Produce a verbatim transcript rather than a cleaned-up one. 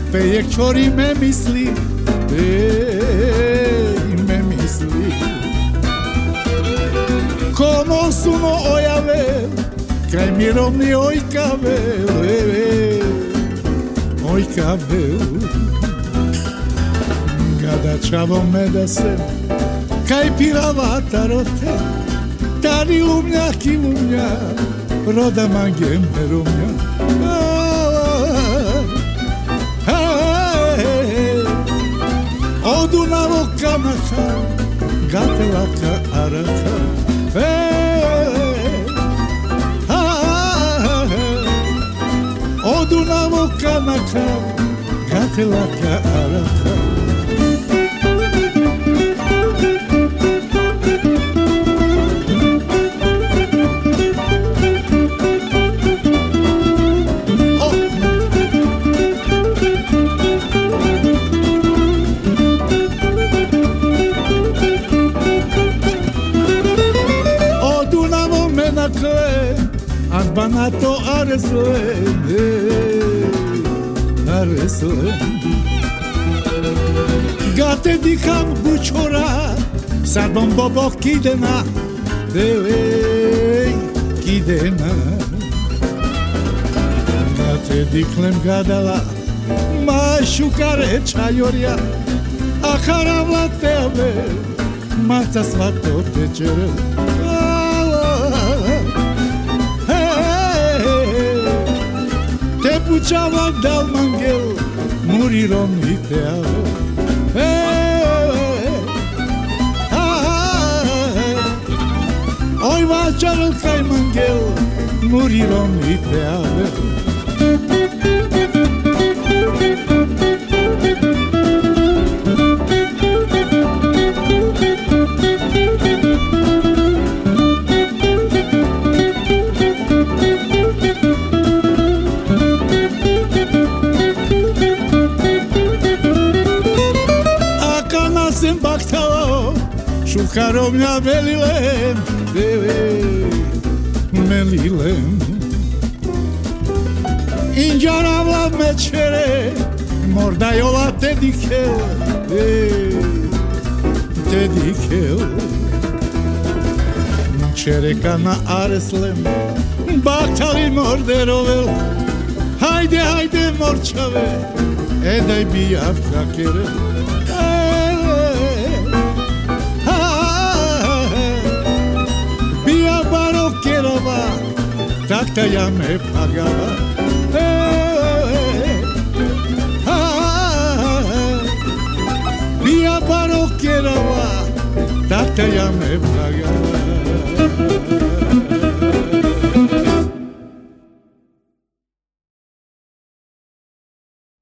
Pe ek čori me misli, ej, me misli. Como suno ojave, kraj mirovni oj kavel, ej, oj kavel. Kada čavo me da se, kaj pirava tarote, tari lumnja ki lumnja, roda mange me rumnja. Odu na vokanaka, gatelaka araka. Odu na vokanaka, gatelaka araka. Banato areslen, areslen. Gate dikam buçora, sarbon bobo kidena, devey kidena. Gate diklem gadala, maşukare çayorya, akaravla tebe, mata svato tečere. Pučava dal mangel, muriron i teave. Oj vačarel kaj mangel, muriron i teave. Šukarovnja velilem, melilem. Inđaravla mečere, morda jola te dikel, te dikel. Čereka na areslem, baktali morderovel. Hajde, hajde morčave, e daj bijav krakere. Takta ja me pagava. Bija barokjerava, takta ja me pagava.